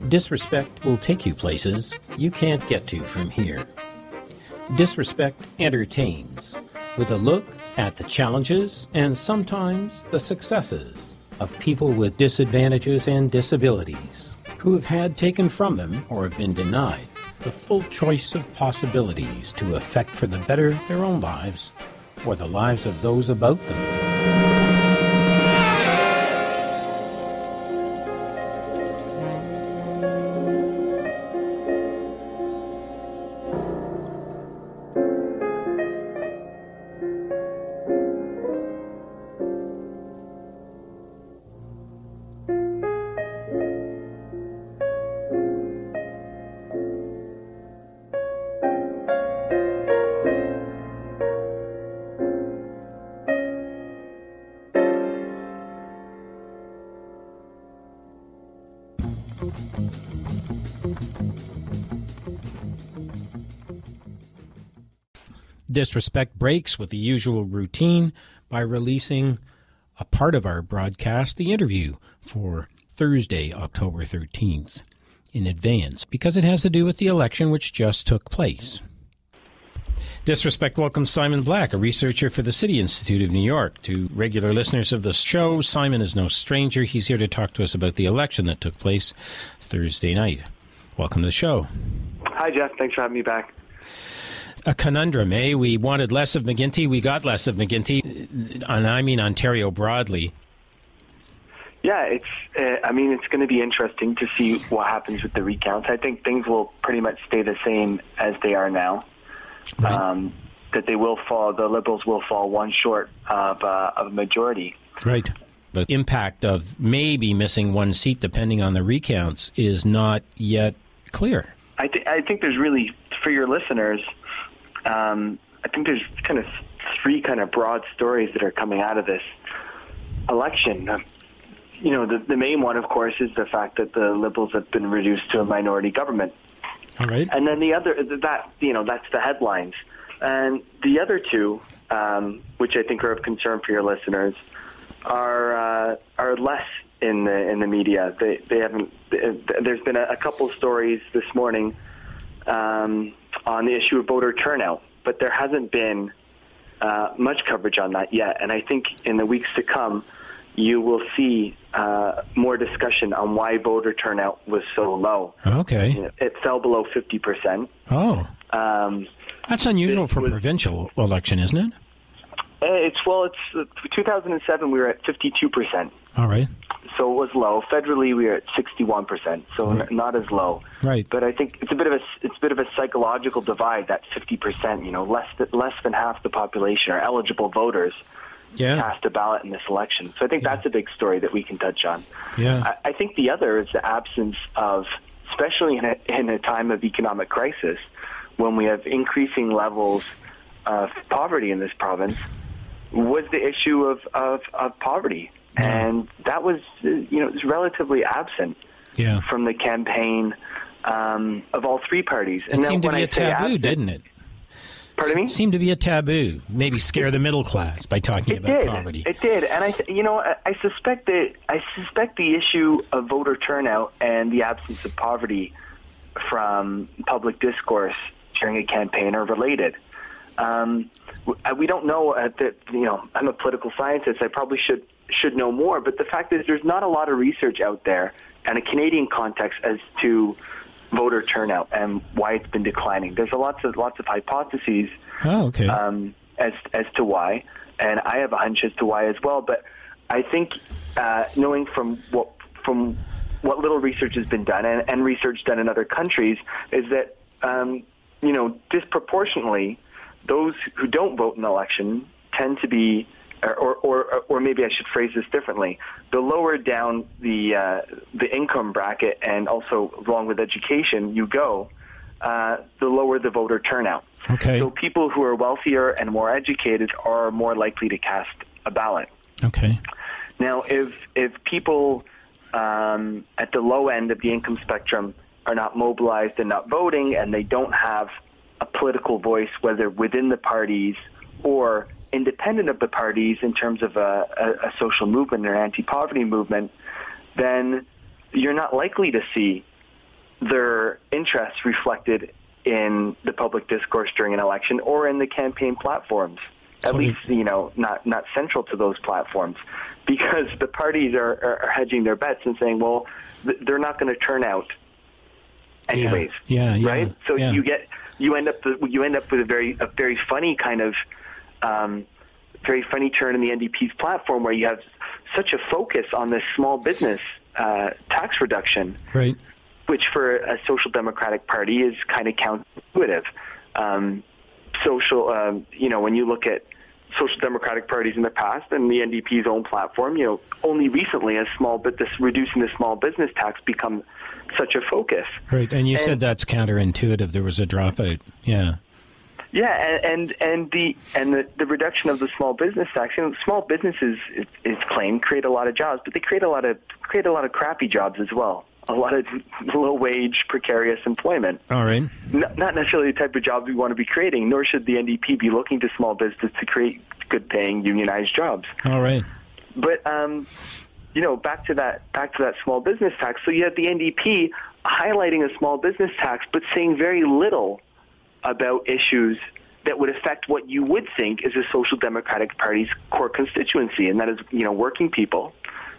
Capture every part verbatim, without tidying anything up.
Disrespect will take you places you can't get to from here. Disrespect entertains, with a look at the challenges and sometimes the successes of people with disadvantages and disabilities who have had taken from them or have been denied the full choice of possibilities to affect for the better their own lives or the lives of those about them. Disrespect breaks with the usual routine by releasing a part of our broadcast, the interview, for Thursday, October thirteenth, in advance, because it has to do with the election which just took place. Disrespect welcomes Simon Black, a researcher for the City Institute of New York. To regular listeners of the show, Simon is no stranger. He's here to talk to us about the election that took place Thursday night. Welcome to the show. Hi, Jeff. Thanks for having me back. A conundrum, eh? We wanted less of McGuinty. We got less of McGuinty, and I mean Ontario broadly. Yeah, it's. Uh, I mean, it's going to be interesting to see what happens with the recounts. I think things will pretty much stay the same as they are now. Right. Um, that they will fall. The Liberals will fall one short of uh, of a majority. Right. But impact of maybe missing one seat, depending on the recounts, is not yet clear. I, th- I think there's really, for your listeners, um, I think there's kind of three kind of broad stories that are coming out of this election. Uh, you know, the, the main one, of course, is the fact that the Liberals have been reduced to a minority government. All right. And then the other, that you know, that's the headlines. And the other two, um, which I think are of concern for your listeners, are uh, are less in the in the media. They they haven't. There's been a, a couple stories this morning um, on the issue of voter turnout, but there hasn't been uh, much coverage on that yet. And I think in the weeks to come, you will see uh, more discussion on why voter turnout was so low. Okay. You know, it fell below fifty percent. Oh. Um, That's unusual for a provincial election, isn't it? It's, well, it's uh, two thousand seven, we were at fifty-two percent. All right. So it was low. Federally, we were at sixty-one percent, so right. n- not as low. Right. But I think it's a bit of a it's a bit of a psychological divide. That fifty percent, you know, less than, less than half the population are eligible voters. Yeah. Cast a ballot in this election. So I think yeah. that's a big story that we can touch on. Yeah. I, I think the other is the absence of, especially in a, in a time of economic crisis, when we have increasing levels of poverty in this province, was the issue of, of, of poverty. Yeah. And that was, you know, was relatively absent yeah. from the campaign um, of all three parties. It and seemed to when be I a taboo, absent, didn't it? Pardon me? It seemed to be a taboo. Maybe scare the middle class by talking it about did. poverty. It did, and I, you know, I, I suspect that I suspect the issue of voter turnout and the absence of poverty from public discourse during a campaign are related. Um, we don't know uh, that. You know, I'm a political scientist. I probably should should know more. But the fact is, there's not a lot of research out there in a Canadian context as to voter turnout and why it's been declining. There's a lots of lots of hypotheses oh, okay. um, as as to why, and I have a hunch as to why as well. But I think uh, knowing from what from what little research has been done and, and research done in other countries is that um, you know disproportionately those who don't vote in an election tend to be. Or, or, or maybe I should phrase this differently. The lower down the uh, the income bracket, and also along with education, you go, uh, the lower the voter turnout. Okay. So people who are wealthier and more educated are more likely to cast a ballot. Okay. Now, if if people um, at the low end of the income spectrum are not mobilized and not voting, and they don't have a political voice, whether within the parties or independent of the parties in terms of a, a, a social movement or an anti-poverty movement, then you're not likely to see their interests reflected in the public discourse during an election or in the campaign platforms. At So least, it- you know, not not central to those platforms, because the parties are, are, are hedging their bets and saying, well, th- they're not going to turn out anyways, Yeah, yeah, right? So yeah. you get you end up with, you end up with a very a very funny kind of um, very funny turn in the N D P's platform, where you have such a focus on this small business uh, tax reduction, Right. which for a social democratic party is kind of counterintuitive. Um, social, um, you know, when you look at social democratic parties in the past and the N D P's own platform, you know, only recently has small, but this reducing the small business tax become such a focus. Right. And you And- said that's counterintuitive. There was a dropout. Yeah. Yeah, and and, and the and the, the reduction of the small business tax. You know, small businesses, it, it's claimed, create a lot of jobs, but they create a lot of create a lot of crappy jobs as well. A lot of low wage, precarious employment. All right. Not, not necessarily the type of jobs we want to be creating. Nor should the N D P be looking to small business to create good-paying, unionized jobs. All right. But um, you know, back to that back to that small business tax. So you have the N D P highlighting a small business tax, but saying very little about issues that would affect what you would think is a Social Democratic Party's core constituency, and that is, you know, working people,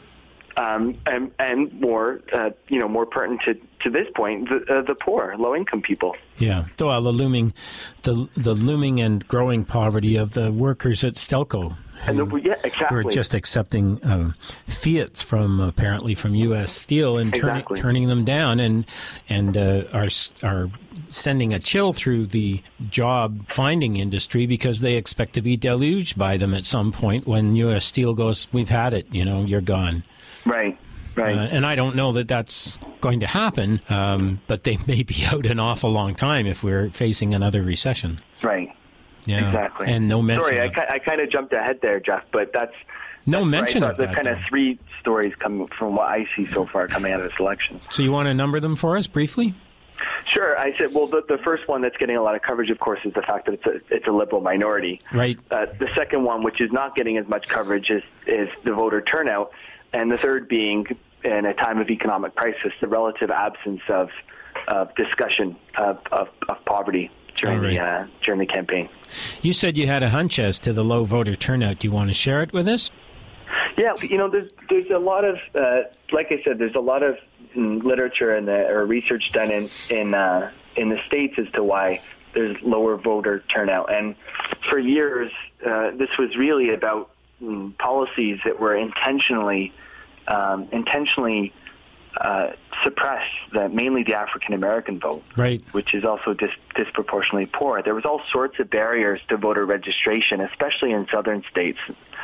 um, and, and more, uh, you know, more pertinent to, to this point, the, uh, the poor, low-income people. Yeah. So, well, the looming, the the looming and growing poverty of the workers at Stelco. And the, yeah, exactly. We're just accepting um, fiats from apparently from U S Steel and turning Exactly. turning them down, and and uh, are are sending a chill through the job finding industry because they expect to be deluged by them at some point when U S Steel goes, we've had it, you know, you're gone. Right. Right. Uh, and I don't know that that's going to happen, um, but they may be out an awful long time if we're facing another recession. Right. Yeah. Exactly. And no mention. Sorry, I, of, ki- I kind of jumped ahead there, Jeff, but that's no that's mention right. of There's that. kind of though. three stories coming from what I see so far coming out of this election. So you want to number them for us briefly? Sure. I said, well, the, the first one that's getting a lot of coverage, of course, is the fact that it's a, it's a liberal minority. Right. Uh, the second one, which is not getting as much coverage, is, is the voter turnout. And the third being, in a time of economic crisis, the relative absence of, of discussion of, of, of poverty during, All right. the, uh, during the campaign. You said you had a hunch as to the low voter turnout. Do you want to share it with us? Yeah, you know, there's there's a lot of, uh, like I said, there's a lot of mm, literature and or research done in in uh, in the States as to why there's lower voter turnout. And for years, uh, this was really about mm, policies that were intentionally um, intentionally uh, suppress the, mainly the African American vote, Right. which is also dis- disproportionately poor. There was all sorts of barriers to voter registration, especially in southern states.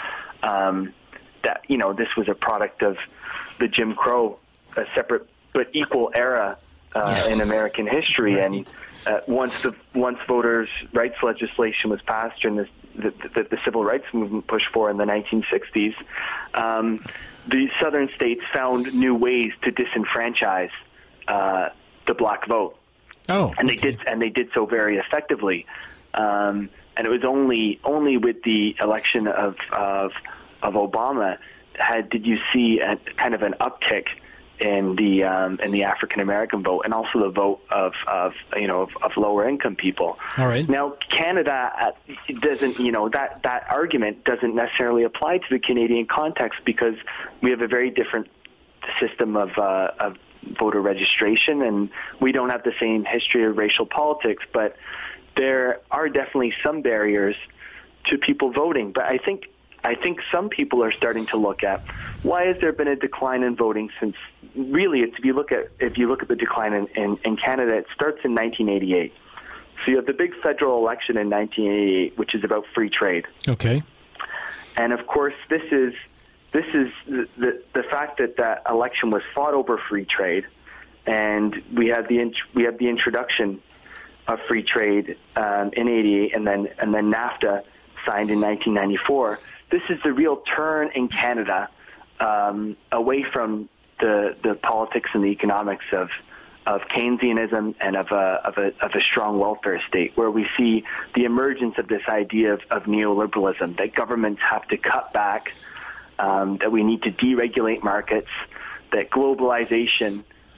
Um, that, you know, this was a product of the Jim Crow, a separate but equal era uh, Yes. in American history. Right. And uh, once the once voters' rights legislation was passed during the the, the, the civil rights movement pushed for in the nineteen sixties, um, the southern states found new ways to disenfranchise uh, the black vote. Oh, And they okay. did, and they did so very effectively. Um, and it was only only with the election of of, of Obama had did you see a, kind of an uptick in the um, in the African American vote, and also the vote of, of you know of, of lower income people. All right. Now, Canada uh, doesn't, you know, that, that argument doesn't necessarily apply to the Canadian context because we have a very different system of, uh, of voter registration, and we don't have the same history of racial politics, but there are definitely some barriers to people voting. But I think I think some people are starting to look at why has there been a decline in voting since really it's, if you look at if you look at the decline in, in, in Canada, it starts in nineteen eighty-eight. So you have the big federal election in nineteen eighty-eight, which is about free trade. Okay. And of course, this is this is the, the the fact that that election was fought over free trade, and we had the int- we had the introduction of free trade um, in eighty-eight, and then and then NAFTA signed in nineteen ninety-four. This is the real turn in Canada um, away from the the politics and the economics of of Keynesianism and of a, of a of a strong welfare state, where we see the emergence of this idea of, of neoliberalism, that governments have to cut back, um, that we need to deregulate markets, that globalization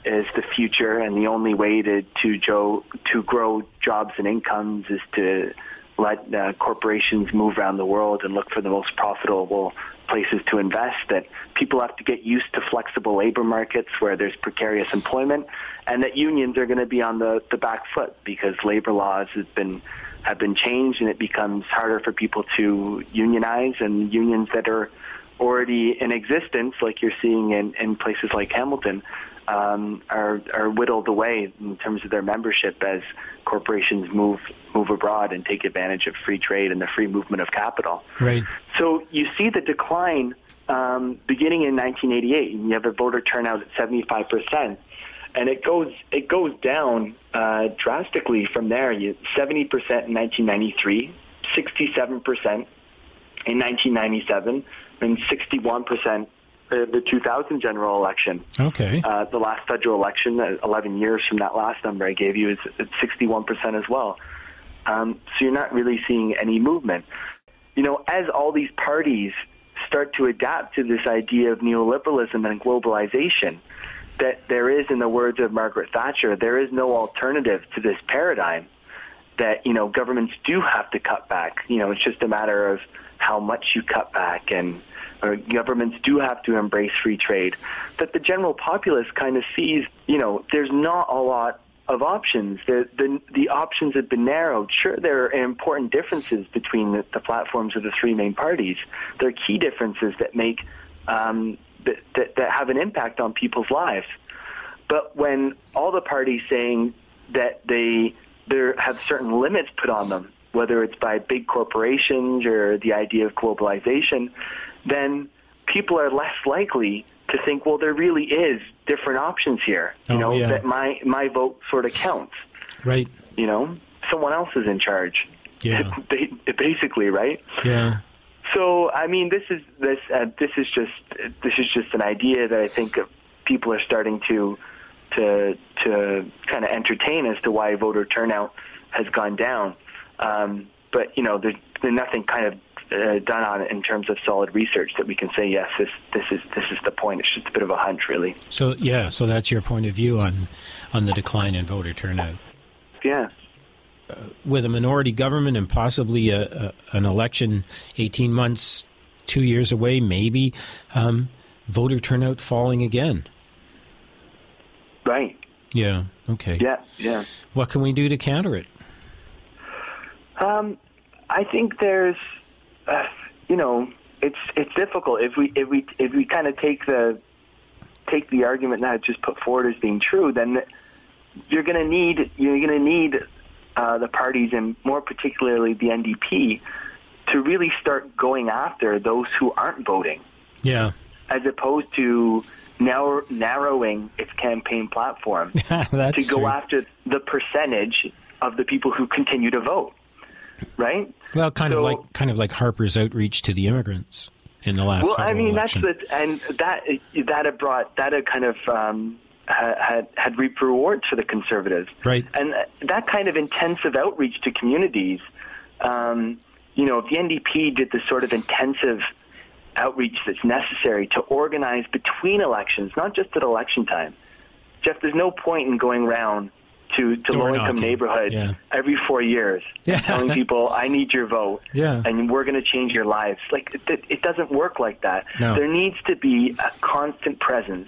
is the future, and the only way to to, jo- to grow jobs and incomes is to let uh, corporations move around the world and look for the most profitable places to invest, that people have to get used to flexible labor markets where there's precarious employment, and that unions are going to be on the, the back foot because labor laws have been have been changed, and it becomes harder for people to unionize, and unions that are already in existence, like you're seeing in, in places like Hamilton, um, are are whittled away in terms of their membership as corporations move move abroad and take advantage of free trade and the free movement of capital. Right. So you see the decline um, beginning in nineteen eighty-eight, and you have a voter turnout at seventy-five percent, and it goes it goes down uh, drastically from there. You seventy percent in nineteen ninety-three, sixty-seven percent in nineteen ninety-seven, and sixty-one percent the, the two thousand general election. Okay. Uh, the last federal election, uh, eleven years from that last number I gave you, is at sixty-one percent as well. Um, so you're not really seeing any movement. You know, as all these parties start to adapt to this idea of neoliberalism and globalization, that there is, in the words of Margaret Thatcher, there is no alternative to this paradigm, that, you know, governments do have to cut back. You know, it's just a matter of how much you cut back, and or governments do have to embrace free trade, that the general populace kind of sees, you know, there's not a lot of options. The, the, the options have been narrowed. Sure, there are important differences between the, the platforms of the three main parties. There are key differences that make um, that, that, that have an impact on people's lives. But when all the parties saying that they there have certain limits put on them, whether it's by big corporations or the idea of globalization, then people are less likely to think, well, there really is different options here. You oh, know, yeah. that my, my vote sort of counts. Right. You know, someone else is in charge. Yeah. Basically, right? Yeah. So, I mean, this is this uh, this is just this is just an idea that I think people are starting to to to kind of entertain as to why voter turnout has gone down. Um, but you know, there's, there's nothing kind of uh, done on it in terms of solid research that we can say, yes, this this is this is the point. It's just a bit of a hunch, really. So yeah, so that's your point of view on on the decline in voter turnout. Yeah. Uh, with a minority government and possibly a, a, an election eighteen months, two years away, maybe, um, voter turnout falling again. Right. Yeah. Okay. Yeah. Yeah. What can we do to counter it? Um, I think there's, uh, you know, it's it's difficult if we if we if we kind of take the take the argument that I just put forward as being true, then you're going to need you're going to need uh, the parties, and more particularly the N D P, to really start going after those who aren't voting. Yeah. As opposed to narrow, narrowing its campaign platform That's to go true. after the percentage of the people who continue to vote. Right? Well, kind so, of like kind of like Harper's outreach to the immigrants in the last. Well, I mean, election. that's the and that that had brought that had kind of um, had had reaped rewards for the Conservatives, right? And that kind of intensive outreach to communities, um, you know, if the N D P did the sort of intensive outreach that's necessary to organize between elections, not just at election time. Jeff, there's no point in going around to, to low-income neighborhoods yeah. every four years yeah. and telling people, I need your vote, yeah. and we're going to change your lives. Like, it, it doesn't work like that. No. There needs to be a constant presence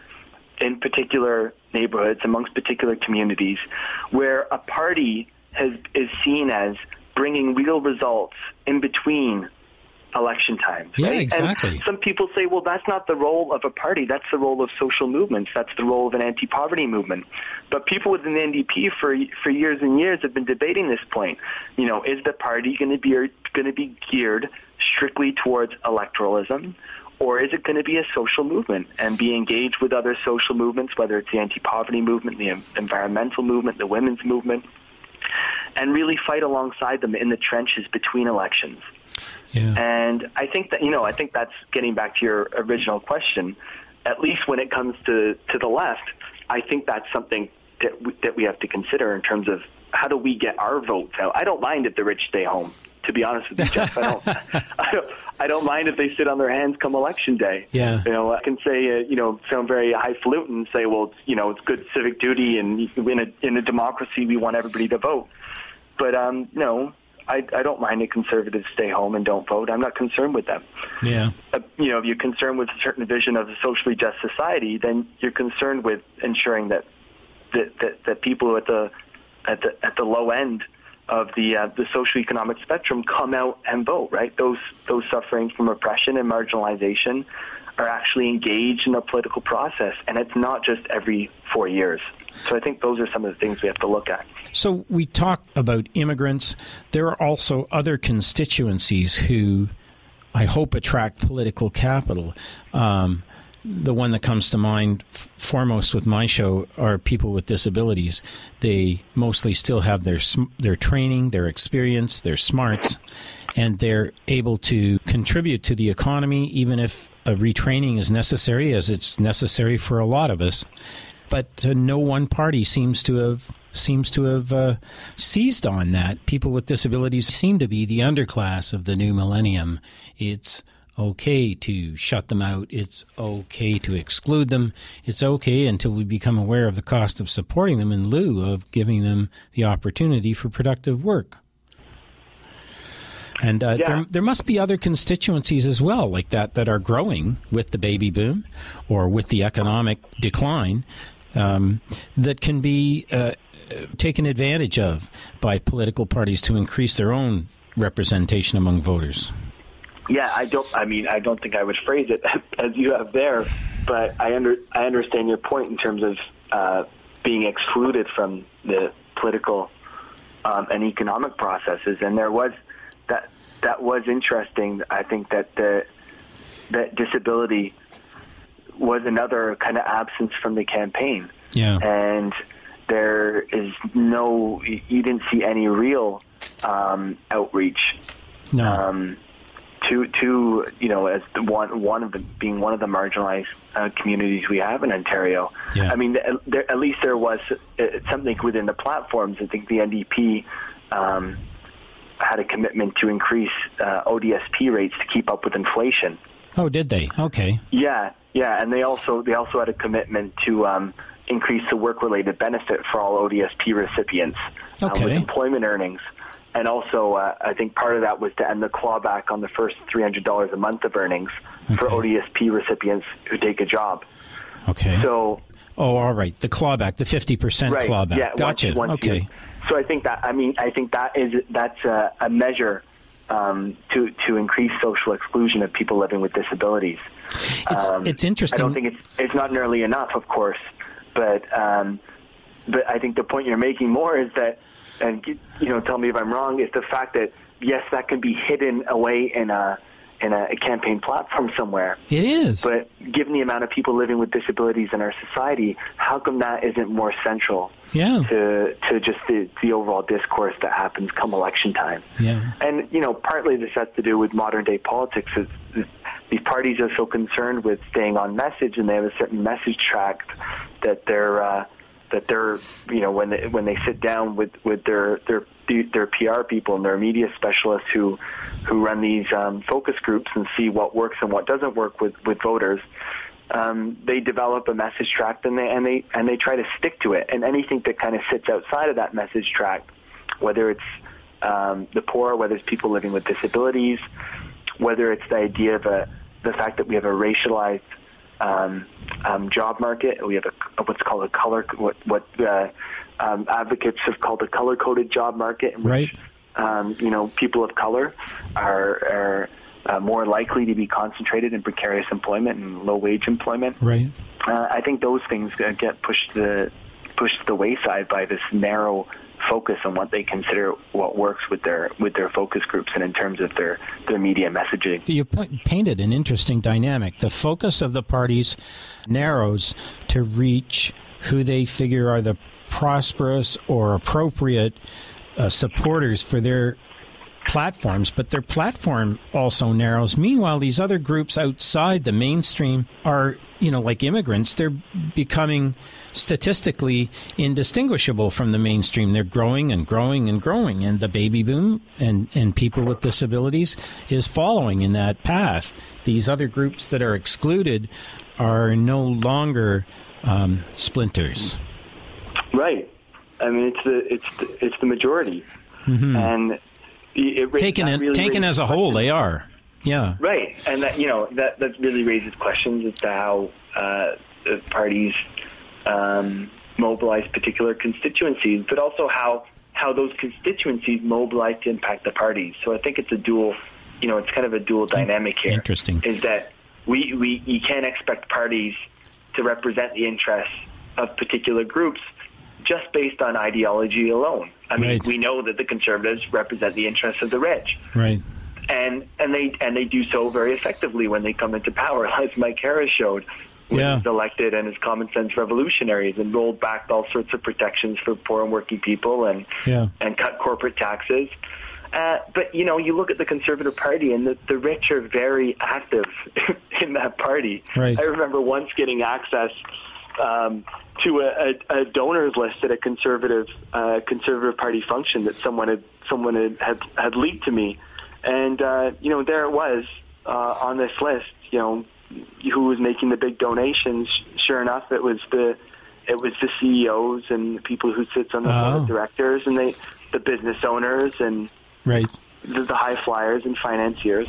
in particular neighborhoods, amongst particular communities, where a party has, is seen as bringing real results in between election times. Yeah, right? exactly. And some people say, well, that's not the role of a party. That's the role of social movements. That's the role of an anti-poverty movement. But people within the N D P for for years and years have been debating this point. You know, is the party going to be going to be geared strictly towards electoralism, or is it going to be a social movement and be engaged with other social movements, whether it's the anti-poverty movement, the environmental movement, the women's movement, and really fight alongside them in the trenches between elections? Yeah. And I think that, you know, I think that's getting back to your original question. At least when it comes to, to the left, I think that's something that we, that we have to consider in terms of how do we get our votes out. I don't mind if the rich stay home. to be honest with you, Jeff. I don't, I don't, I don't mind if they sit on their hands come election day. Yeah. You know, I can say, uh, you know, sound very highfalutin and say, well, you know, it's good civic duty, and in a, in a democracy, we want everybody to vote. But, um, no, I, I don't mind if conservatives stay home and don't vote. I'm not concerned with them. Yeah. Uh, you know, if you're concerned with a certain vision of a socially just society, then you're concerned with ensuring that that, that, that people at the at the at the low end of the uh, the socioeconomic spectrum come out and vote, right? Those those suffering from oppression and marginalization are actually engaged in the political process, and it's not just every four years. So I think those are some of the things we have to look at. So we talk about immigrants. There are also other constituencies who I hope attract political capital. Um, the one that comes to mind f- foremost with my show are people with disabilities. They mostly still have their sm- their training, their experience, their smarts, and they're able to contribute to the economy, even if a retraining is necessary, as it's necessary for a lot of us. But uh, no one party seems to have seems to have uh, seized on that. People with disabilities seem to be the underclass of the new millennium. It's okay to shut them out. It's okay to exclude them. It's okay until we become aware of the cost of supporting them in lieu of giving them the opportunity for productive work. And uh, yeah. there, there must be other constituencies as well like that that are growing with the baby boom or with the economic decline um, that can be uh, taken advantage of by political parties to increase their own representation among voters. Yeah, I don't. I mean, I don't think I would phrase it as you have there, but I under I understand your point in terms of uh, being excluded from the political um, and economic processes. And there was that that was interesting. I think that the that disability was another kind of absence from the campaign. Yeah, and there is no. You didn't see any real um, outreach. No. Um, To, to you know, as the one one of the being one of the marginalized uh, communities we have in Ontario. Yeah. I mean, there, at least there was uh, something within the platforms. I think the N D P um, had a commitment to increase uh, O D S P rates to keep up with inflation. Oh, did they? Okay. Yeah, yeah, and they also they also had a commitment to um, increase the work-related benefit for all O D S P recipients uh, Okay. with employment earnings. And also, uh, I think part of that was to end the clawback on the first three hundred dollars a month of earnings okay. for O D S P recipients who take a job. Okay. So. Oh, all right. The clawback, the fifty percent right, clawback. Yeah, gotcha. Once, once okay. You, so I think that I mean I think that is that's a, a measure um, to to increase social exclusion of people living with disabilities. It's, um, it's interesting. I don't think it's it's not nearly enough, of course, but um, but I think the point you're making more is that. And, you know, tell me if I'm wrong, is the fact that, yes, that can be hidden away in a in a campaign platform somewhere. It is. But given the amount of people living with disabilities in our society, how come that isn't more central yeah. to to just the, the overall discourse that happens come election time? Yeah. And, you know, partly this has to do with modern-day politics. Is, is these parties are so concerned with staying on message, and they have a certain message track that they're... Uh, that they're, you know, when they, when they sit down with, with their, their their P R people and their media specialists who who run these um, focus groups and see what works and what doesn't work with, with voters, um, they develop a message tract and they and they and they try to stick to it. And anything that kind of sits outside of that message tract, whether it's um, the poor, whether it's people living with disabilities, whether it's the idea of a the fact that we have a racialized Um, um, job market. We have a, what's called a color, what, what uh, um, advocates have called a color-coded job market, in right. which um, you know people of color are, are uh, more likely to be concentrated in precarious employment and low-wage employment. Right. Uh, I think those things get pushed to the pushed to the wayside by this narrow focus on what they consider what works with their with their focus groups and in terms of their, their media messaging. You painted an interesting dynamic. The focus of the parties narrows to reach who they figure are the prosperous or appropriate uh, supporters for their platforms, but their platform also narrows. Meanwhile, these other groups outside the mainstream are, you know, like immigrants, they're becoming statistically indistinguishable from the mainstream. They're growing and growing and growing, and the baby boom and, and people with disabilities is following in that path. These other groups that are excluded are no longer um, splinters. Right. I mean, it's the it's the, it's the majority, mm-hmm. and it, it taken it, really taken as a whole, they are. Yeah. Right, and that you know that that really raises questions as to how uh, the parties um, mobilize particular constituencies, but also how how those constituencies mobilize to impact the parties. So I think it's a dual, you know, it's kind of a dual dynamic here. Interesting. Is that we we you can't expect parties to represent the interests of particular groups just based on ideology alone. I mean, right. we know that the Conservatives represent the interests of the rich. Right. And and they and they do so very effectively when they come into power, as Mike Harris showed when yeah. he was elected, and his common sense revolutionaries, and rolled back all sorts of protections for poor and working people, and yeah. and cut corporate taxes. Uh, but you know, you look at the Conservative Party, and the, the rich are very active in that party. Right. I remember once getting access um, to a, a, a donors list at a conservative uh, Conservative Party function that someone had someone had had, had leaked to me. And, uh, you know, there it was uh, on this list, you know, who was making the big donations. Sure enough, it was the it was the C E Os and the people who sits on the oh. board of directors, and they, the business owners and right. the, the high flyers and financiers.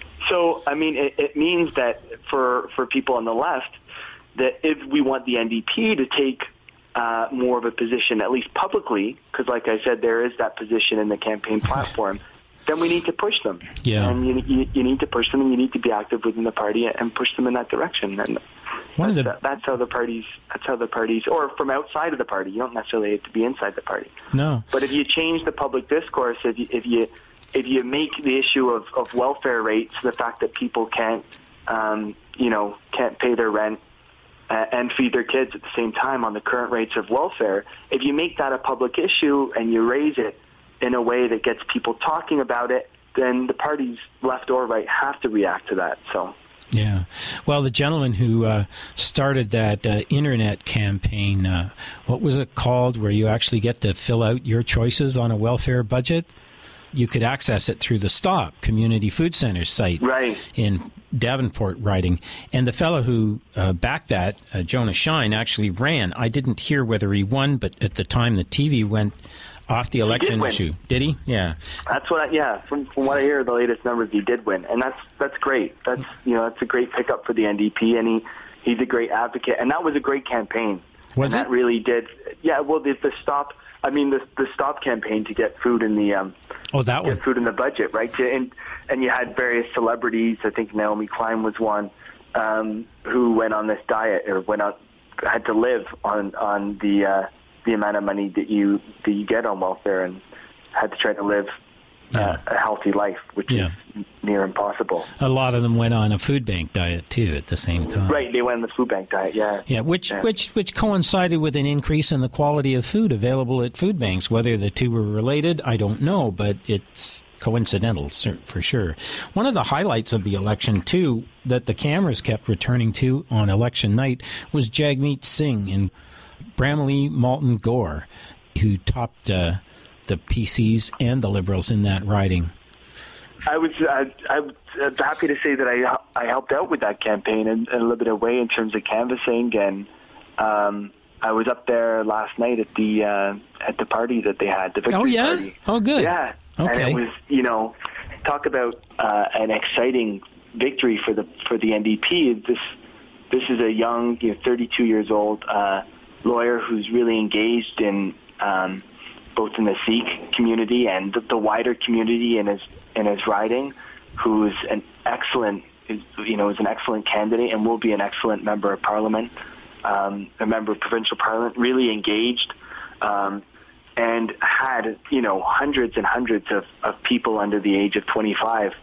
So, I mean, it, it means that for, for people on the left, that if we want the N D P to take uh, more of a position, at least publicly, because like I said, there is that position in the campaign platform, then we need to push them. Yeah. And you, you, you need to push them, and you need to be active within the party and push them in that direction. And One that's, of the... uh, that's how the parties, that's how the parties, or from outside of the party. You don't necessarily have to be inside the party. No. But if you change the public discourse, if you, if you, if you make the issue of, of welfare rates, the fact that people can't, um, you know, can't pay their rent uh, and feed their kids at the same time on the current rates of welfare, if you make that a public issue and you raise it in a way that gets people talking about it, then the parties, left or right, have to react to that. So, yeah. Well, the gentleman who uh, started that uh, internet campaign, uh, what was it called, where you actually get to fill out your choices on a welfare budget? You could access it through the STOP Community Food Center site right. in Davenport riding. And the fellow who uh, backed that, uh, Jonah Shine, actually ran. I didn't hear whether he won, but at the time the T V went off the election did issue. Did he? Yeah. That's what I, yeah, from, from what I hear, the latest numbers, he did win. And that's that's great. That's, you know, that's a great pickup for the N D P, and he, he's a great advocate. And that was a great campaign. Was and it? That really did. Yeah, well, the, the stop, I mean, the the stop campaign to get food in the um, oh, that get one. food in the budget, right? To, and, and you had various celebrities, I think Naomi Klein was one, um, who went on this diet or went out, had to live on, on the, uh, the amount of money that you that you get on welfare, and had to try to live uh, yeah. a healthy life, which yeah. is near impossible. A lot of them went on a food bank diet too at the same time. Right, they went on the food bank diet. Yeah, yeah, which yeah. which which coincided with an increase in the quality of food available at food banks. Whether the two were related, I don't know, but it's coincidental for sure. One of the highlights of the election too, that the cameras kept returning to on election night, was Jagmeet Singh in Bramley Malton Gore, who topped uh, the P Cs and the Liberals in that riding. I was I, I'm happy to say that I I helped out with that campaign in, in a little bit of way in terms of canvassing, and um, I was up there last night at the uh, at the party that they had, the victory oh yeah party. oh good yeah okay. And it was, you know, talk about uh, an exciting victory for the for the N D P. This this is a young, you know, thirty-two years old uh, lawyer who's really engaged in um, both in the Sikh community and the, the wider community in his in his riding, who's an excellent, you know, is an excellent candidate and will be an excellent member of Parliament, um, a member of provincial Parliament, really engaged, um, and had, you know, hundreds and hundreds of, of people under the age of twenty-five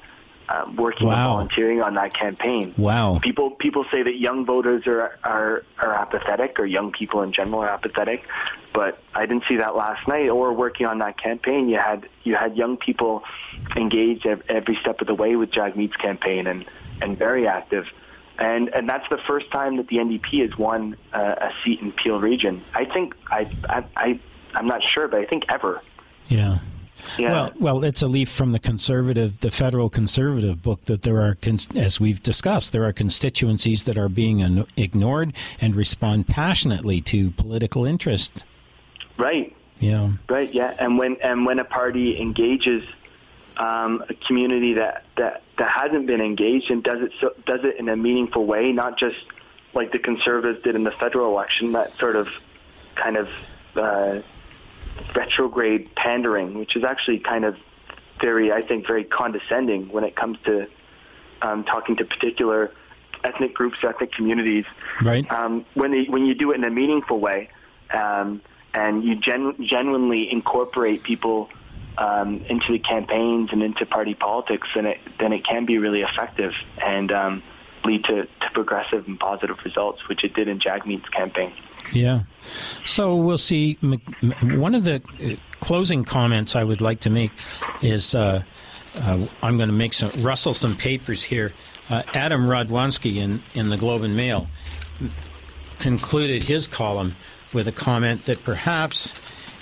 uh, working wow. and volunteering on that campaign. Wow. People people say that young voters are, are, are apathetic, or young people in general are apathetic, but I didn't see that last night. Or working on that campaign, you had you had young people engaged every step of the way with Jagmeet's campaign, and, and very active. And and that's the first time that the N D P has won uh, a seat in Peel region. I think I I, I I'm not sure, but I think ever. Yeah. Yeah. Well, well, it's a leaf from the conservative, the federal conservative book that there are, as we've discussed, there are constituencies that are being ignored and respond passionately to political interest. Right. Yeah. Right. Yeah. And when and when a party engages um, a community that, that, that hasn't been engaged, and does it so, does it in a meaningful way, not just like the Conservatives did in the federal election, that sort of kind of uh, retrograde pandering, which is actually kind of very, I think, very condescending when it comes to um, talking to particular ethnic groups, ethnic communities. Right. Um, when they, when you do it in a meaningful way, um, and you gen- genuinely incorporate people um, into the campaigns and into party politics, then it then it can be really effective and um, lead to, to progressive and positive results, which it did in Jagmeet's campaign. Yeah. So we'll see. One of the closing comments I would like to make is uh, uh, I'm going to make some rustle some papers here. Uh, Adam Radwanski in, in the Globe and Mail concluded his column with a comment that perhaps,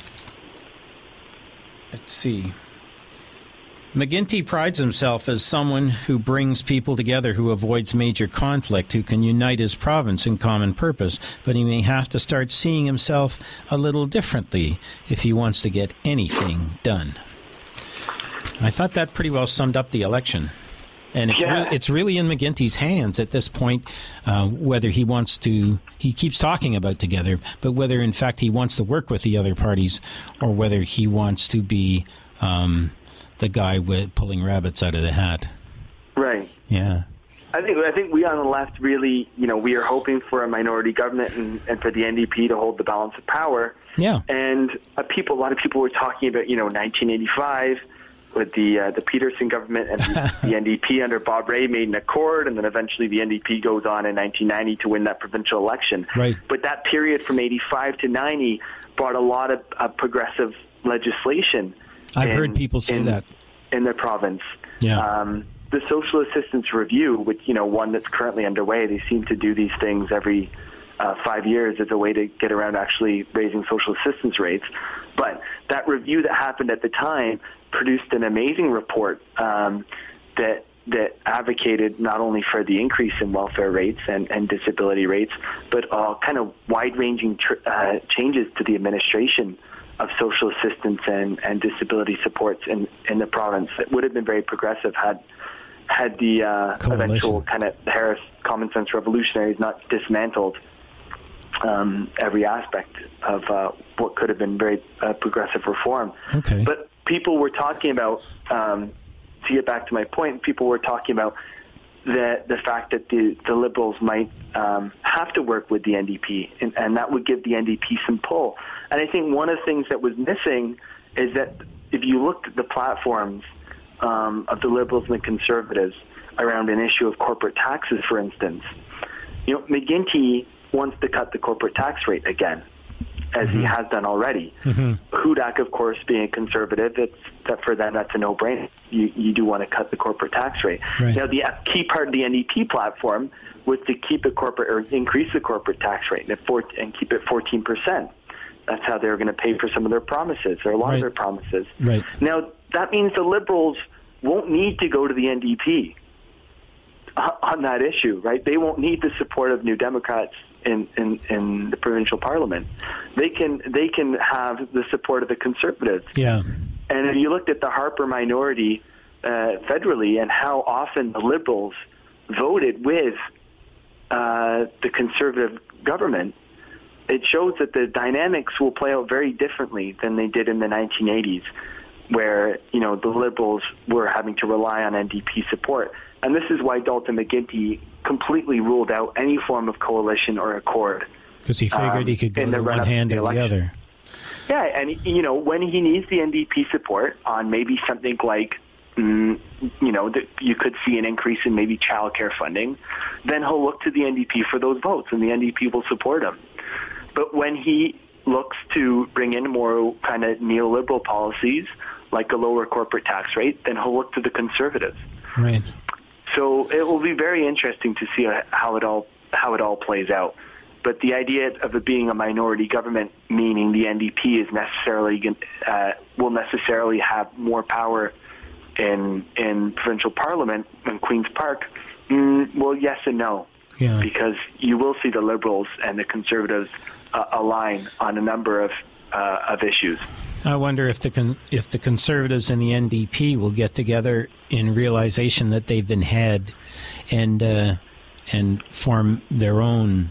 let's see, McGuinty prides himself as someone who brings people together, who avoids major conflict, who can unite his province in common purpose, but he may have to start seeing himself a little differently if he wants to get anything done. I thought that pretty well summed up the election. And it's, yeah. really, it's really in McGuinty's hands at this point, uh, whether he wants to, he keeps talking about together, but whether in fact he wants to work with the other parties, or whether he wants to be um, the guy with pulling rabbits out of the hat. Right. Yeah. I think I think we on the left really, you know, we are hoping for a minority government and, and for the N D P to hold the balance of power. Yeah. And uh, people, a lot of people were talking about, you know, nineteen eighty-five with the uh, the Peterson government, and the, the N D P under Bob Rae made an accord, and then eventually the N D P goes on in nineteen ninety to win that provincial election. Right. But that period from eighty-five to ninety brought a lot of uh, progressive legislation. I've in, heard people say in, that. in the province. Yeah. Um, the social assistance review, which, you know, one that's currently underway, they seem to do these things every uh, five years as a way to get around actually raising social assistance rates. But that review that happened at the time produced an amazing report um, that that advocated not only for the increase in welfare rates and, and disability rates, but uh, kind of wide-ranging tr- uh, changes to the administration of social assistance and, and disability supports in, in the province. It would have been very progressive had had the uh, eventual kind of Harris common sense revolutionaries not dismantled um, every aspect of uh, what could have been very uh, progressive reform. Okay. But people were talking about, um, to get back to my point, people were talking about the the fact that the, the Liberals might um, have to work with the N D P, and, and that would give the N D P some pull. And I think one of the things that was missing is that if you looked at the platforms um, of the Liberals and the Conservatives around an issue of corporate taxes, for instance, you know, McGuinty wants to cut the corporate tax rate again, as mm-hmm. he has done already. Mm-hmm. Hudak, of course, being a conservative, it's, that for them, that's a no-brainer. You, you do want to cut the corporate tax rate. Right. Now, the key part of the N D P platform was to keep the corporate, or increase the corporate tax rate and, four, and keep it fourteen percent. That's how they were going to pay for some of their promises, or a lot right. of their promises. Right. Now, that means the Liberals won't need to go to the N D P on that issue, right? They won't need the support of New Democrats in, in, in the provincial parliament. They can they can have the support of the Conservatives. Yeah. And if you looked at the Harper minority uh, federally and how often the Liberals voted with uh, the Conservative government, it shows that the dynamics will play out very differently than they did in the nineteen eighties, where, you know, the Liberals were having to rely on N D P support. And this is why Dalton McGuinty completely ruled out any form of coalition or accord. Because he figured um, he could go to one hand or the other. Yeah, and, you know, when he needs the N D P support on maybe something like mm, you know, that you could see an increase in maybe childcare funding, then he'll look to the N D P for those votes, and the N D P will support him. But when he looks to bring in more kind of neoliberal policies, like a lower corporate tax rate, then he'll look to the Conservatives. Right. So it will be very interesting to see how it all how it all plays out. But the idea of it being a minority government, meaning the N D P is necessarily uh, will necessarily have more power in in provincial parliament in Queen's Park, mm, well, yes and no. Yeah. Because you will see the Liberals and the Conservatives uh, align on a number of uh, of issues. I wonder if the con- if the Conservatives and the N D P will get together in realization that they've been had, and uh, and form their own.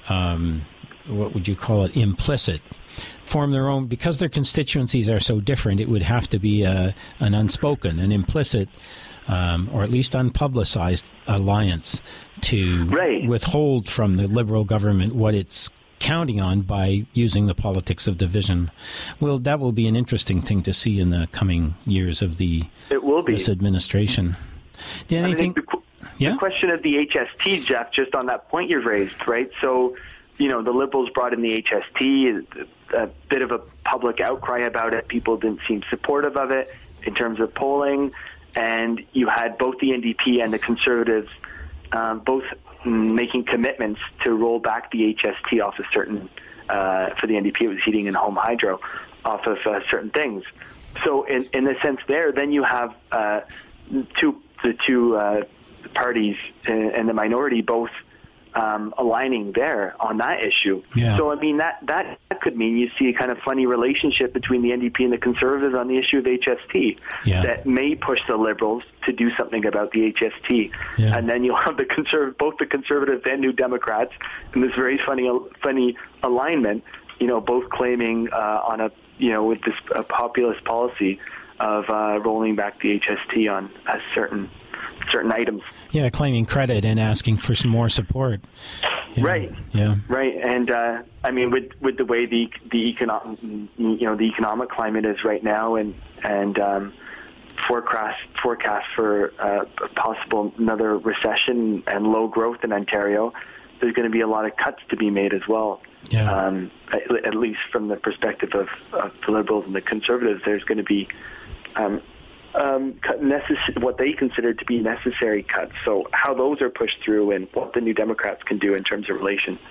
Um, what would you call it? Implicit. Form their own, because their constituencies are so different. It would have to be a, an unspoken, an implicit, um, or at least unpublicized alliance to right. withhold from the Liberal government what it's counting on by using the politics of division. Well, that will be an interesting thing to see in the coming years of the it will be. this administration. Did anything? I mean, Yeah? The question of the H S T, Jeff, just on that point you've raised, right? So, you know, the Liberals brought in the H S T, a, a bit of a public outcry about it. People didn't seem supportive of it in terms of polling. And you had both the N D P and the Conservatives um, both making commitments to roll back the H S T off of certain, uh, for the N D P, it was heating and home hydro, off of uh, certain things. So in, in a sense there, then you have uh, two the two uh, parties and the minority both um, aligning there on that issue. Yeah. So, I mean, that, that could mean you see a kind of funny relationship between the N D P and the Conservatives on the issue of H S T yeah. that may push the Liberals to do something about the H S T. Yeah. And then you'll have the conserv- both the Conservatives and New Democrats in this very funny funny alignment, you know, both claiming uh, on a, you know, with this uh, populist policy of uh, rolling back the H S T on a certain certain items. Yeah, claiming credit and asking for some more support. Yeah. Right. Yeah. Right. And uh, I mean, with with the way the the economic you know the economic climate is right now, and and um, forecast forecast for uh, a possible another recession and low growth in Ontario, there's going to be a lot of cuts to be made as well. Yeah. Um, at, at least from the perspective of, of the Liberals and the Conservatives, there's going to be um, um, necess- what they consider to be necessary cuts. So how those are pushed through and what the New Democrats can do in terms of relation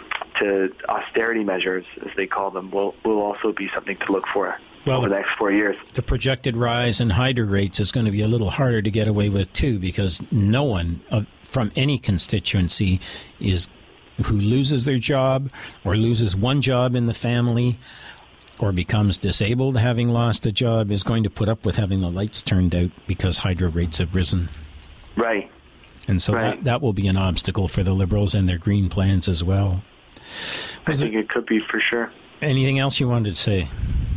to austerity measures, as they call them, will will also be something to look for well, over the next four years. The projected rise in hydro rates is going to be a little harder to get away with, too, because no one of, from any constituency is who loses their job or loses one job in the family or becomes disabled having lost a job is going to put up with having the lights turned out because hydro rates have risen. Right. And so right. that, that will be an obstacle for the Liberals and their green plans as well. Was I think it could be for sure. Anything else you wanted to say?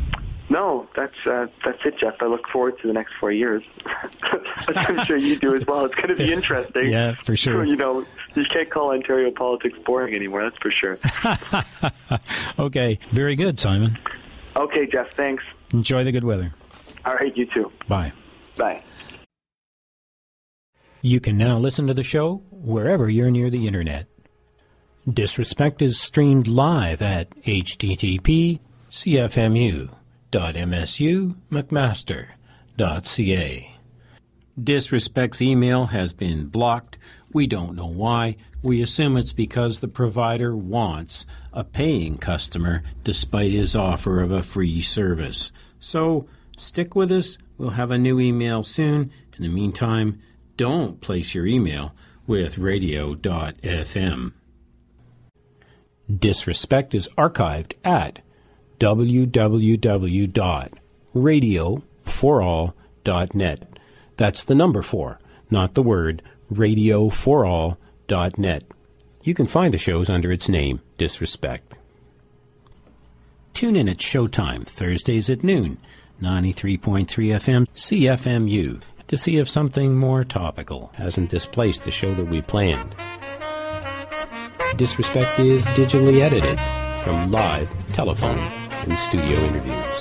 No, that's uh, that's it, Jeff. I look forward to the next four years. I'm sure you do as well. It's going to be interesting. Yeah, for sure. You know, you can't call Ontario politics boring anymore, that's for sure. Okay, very good, Simon. Okay, Jeff, thanks. Enjoy the good weather. All right, you too. Bye. Bye. You can now listen to the show wherever you're near the Internet. Disrespect is streamed live at h t t p c f m u dot m s u mcmaster dot c a. Disrespect's email has been blocked. We don't know why. We assume it's because the provider wants a paying customer despite his offer of a free service. So stick with us. We'll have a new email soon. In the meantime, don't place your email with radio dot f m. Disrespect is archived at w w w dot radio for all dot net. That's the number four, not the word, radio for all dot net. You can find the shows under its name, Disrespect. Tune in at Showtime, Thursdays at noon, ninety-three point three F M, C F M U, to see if something more topical hasn't displaced the show that we planned. Disrespect is digitally edited from live, telephone, and studio interviews.